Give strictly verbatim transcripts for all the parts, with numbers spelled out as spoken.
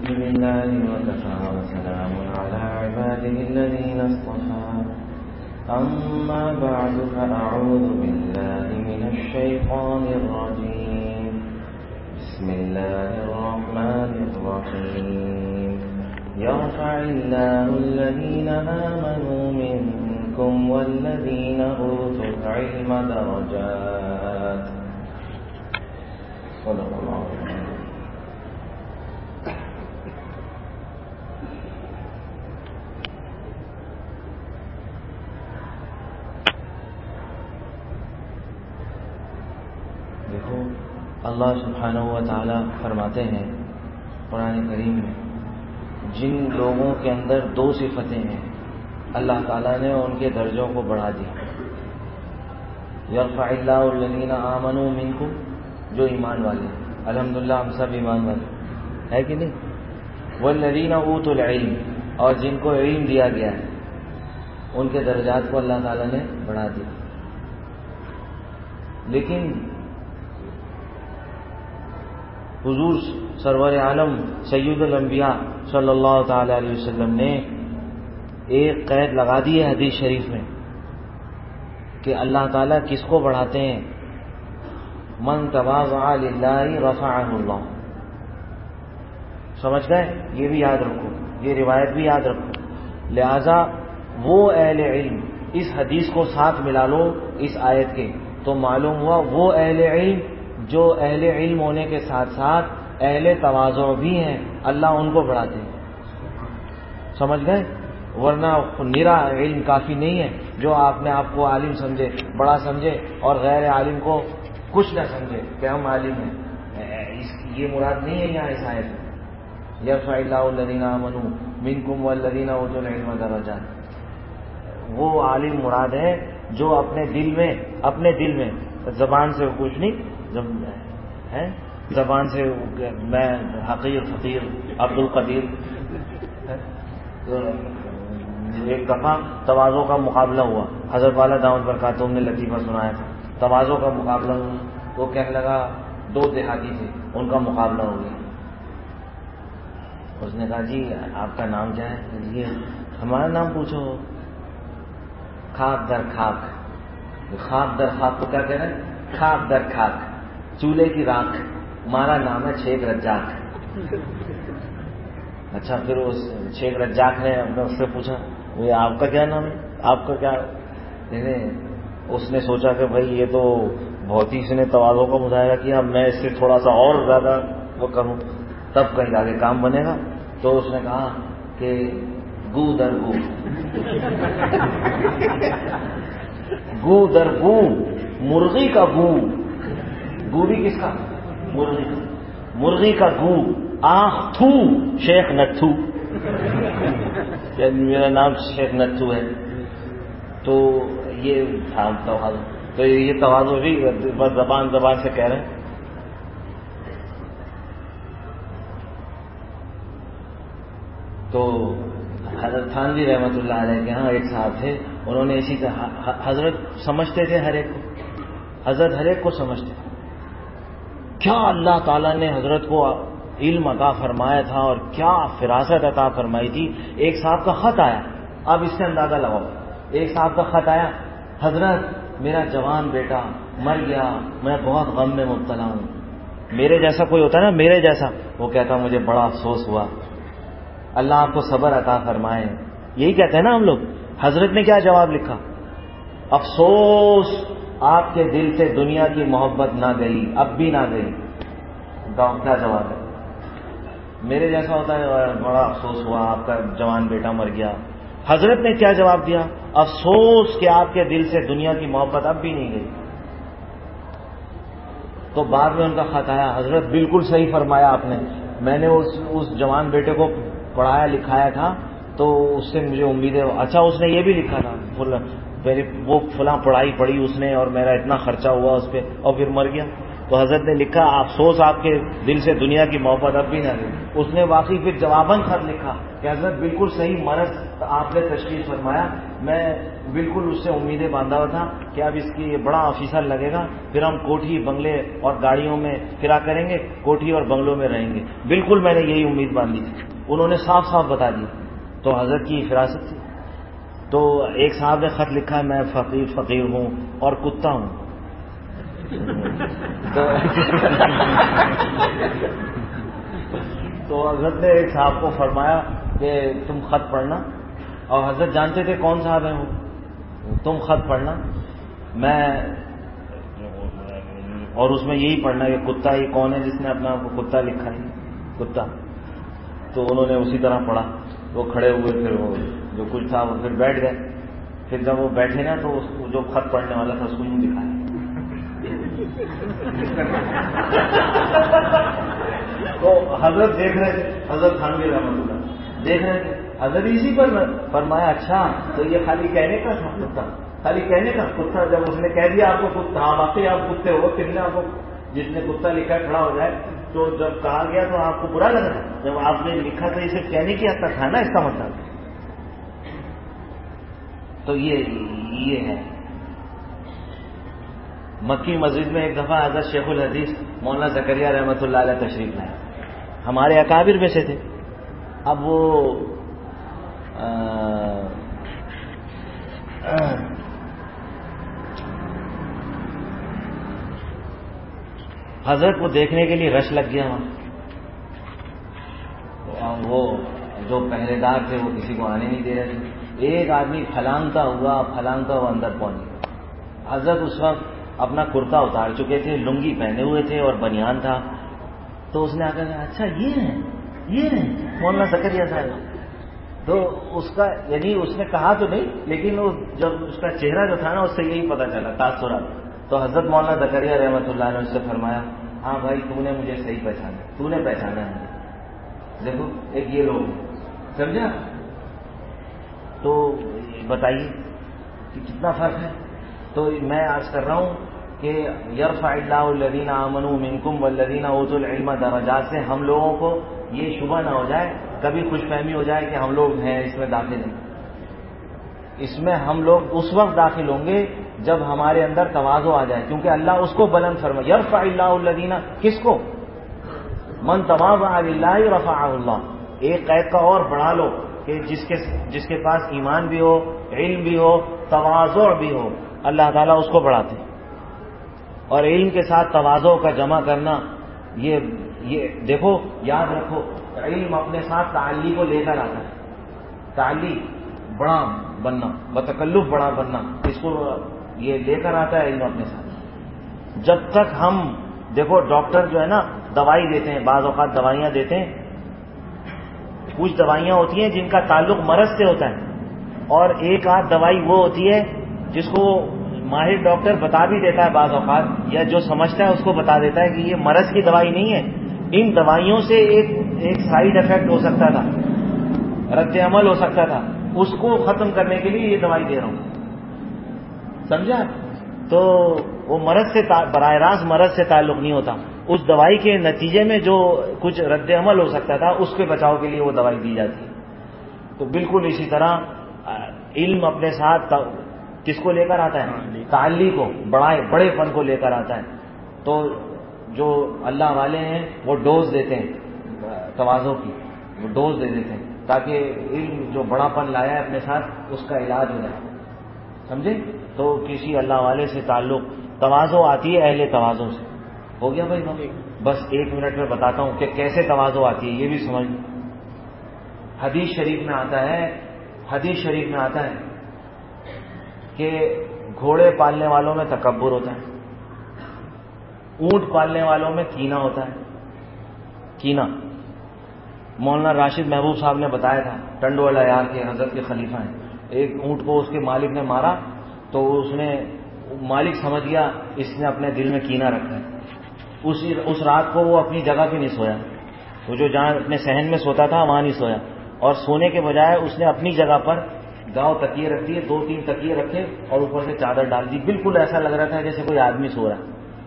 بالله وكفى وسلام على عباده الذين اصطفى أما بعد فأعوذ بالله من الشيطان الرجيم بسم الله الرحمن الرحيم يرفع الله الذين آمنوا منكم والذين أوتوا العلم درجات صدق الله العظيم. دیکھو اللہ سبحانہ و تعالی فرماتے ہیں قرآن کریم میں، جن لوگوں کے اندر دو صفتیں ہیں اللہ تعالیٰ نے ان کے درجوں کو بڑھا دیا. یرفع اللہ الذین آمنوا منکم، جو ایمان والے ہیں، الحمدللہ ہم سب ایمان والے ہے کہ نہیں. والذین اوتوا العلم، اور جن کو علم دیا گیا ہے ان کے درجات کو اللہ تعالیٰ نے بڑھا دیا. لیکن حضور سرور عالم سید الانبیاء صلی اللہ تعالی علیہ وسلم نے ایک قید لگا دی ہے حدیث شریف میں کہ اللہ تعالیٰ کس کو بڑھاتے ہیں؟ من تواضع للہ رفعہ اللہ. سمجھ گئے؟ یہ بھی یاد رکھو، یہ روایت بھی یاد رکھو. لہذا وہ اہل علم، اس حدیث کو ساتھ ملا لو اس آیت کے تو معلوم ہوا وہ اہل علم جو اہل علم ہونے کے ساتھ ساتھ اہل تواضع بھی ہیں، اللہ ان کو بڑھاتے ہیں. سمجھ گئے؟ ورنہ نرا علم کافی نہیں ہے جو آپ نے آپ کو عالم سمجھے، بڑا سمجھے، اور غیر عالم کو کچھ نہ سمجھے کہ ہم عالم ہیں. یہ مراد نہیں ہے یہاں اس آیت میں. یرفع اللہ الذین آمنوا منکم والذین اوتوا العلم درجات، وہ عالم مراد ہے جو اپنے دل میں اپنے دل میں زبان سے کچھ نہیں ہے، زبان سے میں حقیر فقیر عبد القدیر. ایک دفعہ تواضع کا مقابلہ ہوا، حضرت والا دعوت برکاتہم نے لطیفہ سنایا تھا. تواضع کا مقابلہ ہوا، وہ کہنے لگا دو دیہاتی تھے، ان کا مقابلہ ہو گیا. اس نے کہا جی آپ کا نام کیا ہے؟ جی ہمارا نام پوچھو. خاک در خاک، خاک در خاک کو کیا کہہ رہے ہیں؟ خاک در خاک، چولہے کی راکھ. ہمارا نام ہے شیخ رجاق. اچھا، پھر اس شیخ رجاق نے اس سے پوچھا وہ آپ کا کیا نام ہے، آپ کا کیا؟ اس نے سوچا کہ بھائی یہ تو بہت ہی اس نے تواضع کا مظاہرہ کیا، میں اس سے تھوڑا سا اور زیادہ وہ کروں تب کہیں آگے کام بنے گا. تو اس نے کہا کہ گو در گو، گو در گو، مرغی کا گو. گو بھی کس کا؟ مرغی کا. مرغی کا گو، آنکھ تھو شیخ نتھو. میرا نام شیخ نتھو ہے. تو یہ تھا تواضع. تو یہ تواضع بھی بس زبان زبان سے کہہ رہے ہیں. تو حضرت تھانوی رحمۃ اللہ علیہ کے ہاں ایک صاحب تھے، انہوں نے اسی کا حضرت سمجھتے تھے ہر ایک کو، حضرت ہر ایک کو سمجھتے تھے. کیا اللہ تعالیٰ نے حضرت کو علم عطا فرمایا تھا اور کیا فراست عطا فرمائی تھی. ایک صاحب کا خط آیا، اب اس سے اندازہ لگاؤ. ایک صاحب کا خط آیا، حضرت میرا جوان بیٹا مر گیا، میں بہت غم میں مبتلا ہوں. میرے جیسا کوئی ہوتا ہے نا، میرے جیسا، وہ کہتا مجھے بڑا افسوس ہوا، اللہ آپ کو صبر عطا فرمائے. یہی کہتے ہیں نا ہم لوگ. حضرت نے کیا جواب لکھا؟ افسوس آپ کے دل سے دنیا کی محبت نہ گئی، اب بھی نہ گئی. کیا جواب ہے؟ میرے جیسا ہوتا ہے بڑا افسوس ہوا آپ کا جوان بیٹا مر گیا. حضرت نے کیا جواب دیا؟ افسوس کہ آپ کے دل سے دنیا کی محبت اب بھی نہیں گئی. تو بعد میں ان کا خط آیا، حضرت بالکل صحیح فرمایا آپ نے، میں نے اس اس جوان بیٹے کو پڑھایا لکھایا تھا تو اس سے مجھے امید ہے. اچھا اس نے یہ بھی لکھا تھا میری وہ فلاں پڑھائی پڑھی اس نے اور میرا اتنا خرچہ ہوا اس پہ اور پھر مر گیا. تو حضرت نے لکھا افسوس آپ کے دل سے دنیا کی محبت اب بھی نہ گئی. اس نے واقعی پھر جواباً خط لکھا کہ حضرت بالکل صحیح مرض آپ نے تشخیص فرمایا, میں بالکل اس سے امیدیں باندھا ہوا تھا کہ اب اس کی یہ بڑا آفیسر لگے گا, پھر ہم کوٹھی بنگلے اور گاڑیوں میں پھرا کریں گے, کوٹھی اور بنگلوں میں رہیں گے. بالکل میں نے یہی امید باندھی تھی. انہوں نے صاف صاف بتا دی. تو حضرت کی فراست تھی. تو ایک صاحب نے خط لکھا میں فقیر فقیر ہوں اور کتا ہوں. تو حضرت نے ایک صاحب کو فرمایا کہ تم خط پڑھنا, اور حضرت جانتے تھے کون صاحب ہیں وہ, تم خط پڑھنا میں, اور اس میں یہی پڑھنا کہ کتا یہ کون ہے جس نے اپنا آپ کو کتا لکھا ہے, کتا. تو انہوں نے اسی طرح پڑھا. وہ کھڑے ہوئے, پھر وہ جو کچھ تھا وہ پھر بیٹھ گئے. پھر جب وہ بیٹھے نا تو اس کو جو خط پڑھنے والا تھا اس کو یوں دکھایا. تو حضرت دیکھ رہے تھے, حضرت تھانوی رحمۃ اللہ دیکھ رہے تھے. حضرت اسی پر فرمایا اچھا تو یہ خالی کہنے کا تھا کتا, خالی کہنے کا کتا. جب اس نے کہہ دیا آپ کو کتا, آپ واقعی آپ کتے ہو, پھر نے آپ کو جس نے کتا لکھا کھڑا ہو جائے, تو جب کہا گیا تو آپ کو برا لگ رہا ہے. جب آپ نے لکھا تو اسے کہنے کی حد تک تھا نا اس کا مطلب. تو یہ یہ ہے. مکی مسجد میں ایک دفعہ حضرت شیخ الحدیث مولانا زکریا رحمۃ اللہ علیہ تشریف لائے. ہمارے اکابر میں سے تھے. اب وہ آ, آ, حضرت کو دیکھنے کے لیے رش لگ گیا وہاں. وہ جو پہرے دار تھے وہ کسی کو آنے نہیں دے رہے تھے. ایک آدمی پھلانگتا ہوا پھلانگتا ہوا اندر پہنچ گیا. حضرت اس وقت اپنا کرتا اتار چکے تھے, لنگی پہنے ہوئے تھے اور بنیان تھا. تو اس نے آ کر کہا اچھا یہ ہیں یہ ہیں مولانا زکریا صاحب. تو اس کا یعنی اس نے کہا تو نہیں, لیکن وہ جب اس کا چہرہ جو تھا نا اس سے یہی پتا چلا تاثرات. تو حضرت مولانا زکریا رحمۃ اللہ نے اس سے فرمایا ہاں بھائی تو نے مجھے صحیح پہچانا, تو نے پہچانا ہے. دیکھو ایک یہ لوگ سمجھا. تو بتائیے کہ کتنا فرق ہے. تو میں عرض کر رہا ہوں کہ یرفع اللہ الذین آمنوا منکم والذین اوتوا العلم درجات سے ہم لوگوں کو یہ شبہ نہ ہو جائے, کبھی خوش فہمی ہو جائے کہ ہم لوگ ہیں اس میں داخل ہیں. اس میں ہم لوگ اس وقت داخل ہوں گے جب ہمارے اندر تواضع آ جائے, کیونکہ اللہ اس کو بلند فرمائے. یرفع اللہ الذین, کس کو؟ من تواضع للہ رفعہ اللہ. ایک قید کا اور بڑھا لو کہ جس کے جس کے پاس ایمان بھی ہو, علم بھی ہو, تواضع بھی ہو, اللہ تعالیٰ اس کو بڑھاتے ہیں. اور علم کے ساتھ تواضع کا جمع کرنا, یہ یہ دیکھو یاد رکھو, علم اپنے ساتھ تعلی کو لے کر آتا ہے. تعلی بڑا بننا, بتکلف بڑا بننا, اس کو یہ لے کر آتا ہے علم اپنے ساتھ. جب تک ہم دیکھو ڈاکٹر جو ہے نا دوائی دیتے ہیں, بعض اوقات دوائیاں دیتے ہیں, کچھ دوائیاں ہوتی ہیں جن کا تعلق مرض سے ہوتا ہے, اور ایک آدھ دوائی وہ ہوتی ہے جس کو ماہر ڈاکٹر بتا بھی دیتا ہے بعض اوقات, یا جو سمجھتا ہے اس کو بتا دیتا ہے کہ یہ مرض کی دوائی نہیں ہے. ان دوائیوں سے ایک ایک سائیڈ افیکٹ ہو سکتا تھا, رد عمل ہو سکتا تھا, اس کو ختم کرنے کے لیے یہ دوائی دے رہا ہوں. سمجھا؟ تو وہ مرض سے براہ راست مرض سے تعلق نہیں ہوتا, اس دوائی کے نتیجے میں جو کچھ رد عمل ہو سکتا تھا اس کے بچاؤ کے لیے وہ دوائی دی جاتی ہے. تو بالکل اسی طرح علم اپنے ساتھ کس کو لے کر آتا ہے؟ تعلی کو, بڑائے بڑے پن کو لے کر آتا ہے. تو جو اللہ والے ہیں وہ ڈوز دیتے ہیں تواضع کی, وہ ڈوز دے دیتے ہیں تاکہ علم جو بڑا پن لایا ہے اپنے ساتھ اس کا علاج ہو جائے. سمجھے؟ تو کسی اللہ والے سے تعلق تواضع آتی ہے اہل تواضع سے. ہو گیا بھائی؟ بس ایک منٹ میں بتاتا ہوں کہ کیسے تواضع آتی ہے, یہ بھی سمجھ. حدیث شریف میں آتا ہے حدیث شریف میں آتا ہے کہ گھوڑے پالنے والوں میں تکبر ہوتا ہے, اونٹ پالنے والوں میں کینہ ہوتا ہے. کینہ مولانا راشد محبوب صاحب نے بتایا تھا, ٹنڈو یار کے حضرت کے خلیفہ ہیں. ایک اونٹ کو اس کے مالک نے مارا تو اس نے مالک سمجھ گیا اس نے اپنے دل میں کینہ رکھا ہے. اس اس رات کو وہ اپنی جگہ پہ نہیں سویا, وہ جو جہاں اپنے صحن میں سوتا تھا وہاں نہیں سویا, اور سونے کے بجائے اس نے اپنی جگہ پر گاؤں تکیے رکھ دیے, دو تین تکیے رکھے اور اوپر سے چادر ڈال دی. بالکل ایسا لگ رہا تھا جیسے کوئی آدمی سو رہا ہے.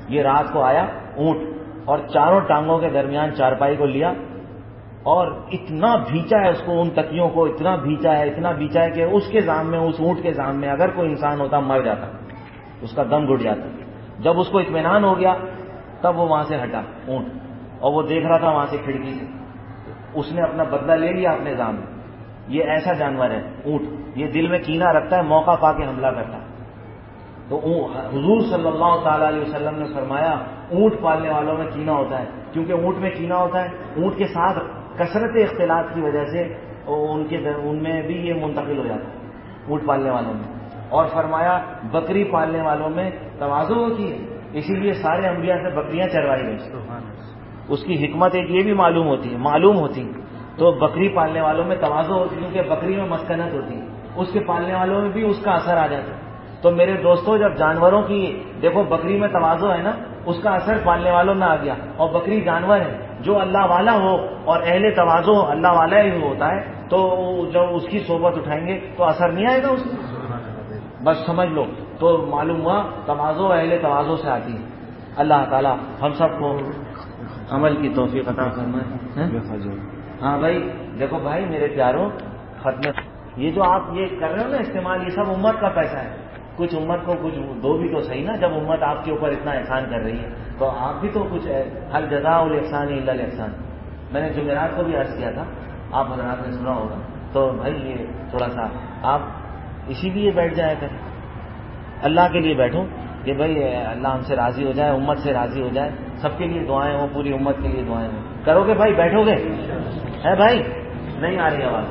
یہ رات کو آیا اونٹ اور چاروں ٹانگوں کے درمیان چارپائی کو لیا اور اتنا بھیچا ہے اس کو، ان تکیوں کو اتنا بھیچا ہے اتنا بھیچا ہے کہ اس کے ذام میں، اس اونٹ کے ذام میں اگر کوئی انسان ہوتا مر جاتا، اس کا دم گھٹ جاتا. جب اس کو اطمینان ہو گیا تب وہ وہاں سے ہٹا اونٹ، اور وہ دیکھ رہا تھا وہاں سے کھڑکی سے. اس نے اپنا بدلہ لے لیا اپنے ذام میں. یہ ایسا جانور ہے اونٹ، یہ دل میں کینہ رکھتا ہے، موقع پا کے حملہ کرتا ہے. تو حضور صلی اللہ تعالی علیہ وسلم نے فرمایا اونٹ پالنے والوں میں کینہ ہوتا ہے، کیونکہ اونٹ میں کینہ ہوتا ہے، اونٹ کے ساتھ کثرت اختلاط کی وجہ سے ان کے ان میں بھی یہ منتقل ہو جاتا ہے اونٹ پالنے والوں میں. اور فرمایا بکری پالنے والوں میں تواضع ہوتی ہے، اسی لیے سارے انبیاء سے بکریاں چروائی گئی. اس کی حکمت ایک یہ بھی معلوم ہوتی ہے معلوم ہوتی ہے تو بکری پالنے والوں میں تواضع ہوتی ہے، کیونکہ بکری میں مسکنت ہوتی ہے، اس کے پالنے والوں میں بھی اس کا اثر آ جاتا ہے. تو میرے دوستوں، جب جانوروں کی دیکھو بکری میں تواضع ہے نا، اس کا اثر پالنے والوں میں آ گیا. اور بکری جانور ہے جو اللہ والا ہو اور اہل تواضع اللہ والا ہی ہوتا ہے، تو جب اس کی صحبت اٹھائیں گے تو اثر نہیں آئے گا اس کو. بس سمجھ لو. تو معلوم ہوا تواضع اہل تواضع سے آتی ہے. اللہ تعالی ہم سب کو عمل کی توفیق عطا فرمائے. ہاں بھائی دیکھو بھائی میرے پیاروں، ختم یہ جو آپ یہ کر رہے ہو نا استعمال، یہ سب امت کا پیسہ ہے. کچھ امت کو کچھ دو بھی تو صحیح نا. جب امت آپ کے اوپر اتنا احسان کر رہی ہے تو آپ بھی تو کچھ حل جزاء الاحسان الا الاحسان. میں نے جمعرات کو بھی عرض کیا تھا، آپ حضرات نے سنا ہوگا. تو بھائی یہ تھوڑا سا آپ اسی لیے بیٹھ جائے کریں، اللہ کے لیے بیٹھو کہ بھائی اللہ ہم سے راضی ہو جائے، امت سے راضی ہو جائے، سب کے لیے دعائیں ہوں، پوری امت کے لیے دعائیں ہوں. کرو گے بھائی؟ بیٹھو گے؟ ہے بھائی؟ نہیں آ رہی آواز.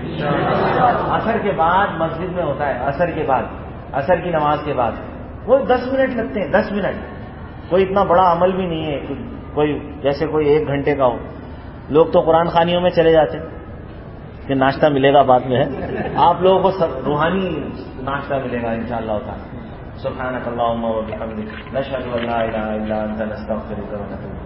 عصر کے بعد مسجد میں ہوتا ہے، عصر کے بعد، عصر کی نماز کے بعد وہ دس منٹ لگتے ہیں. دس منٹ کوئی اتنا بڑا عمل بھی نہیں ہے، کوئی جیسے کوئی ایک گھنٹے کا ہو. لوگ تو قرآن خوانیوں میں چلے جاتے کہ ناشتہ ملے گا بعد میں ہے. آپ لوگوں کو سب روحانی ناشتہ ملے گا انشاءاللہ تعالی. سبحانک اللہم و بحمدک، نشہد ان لا الہ الا انت، نستغفرک و نتوب الیک.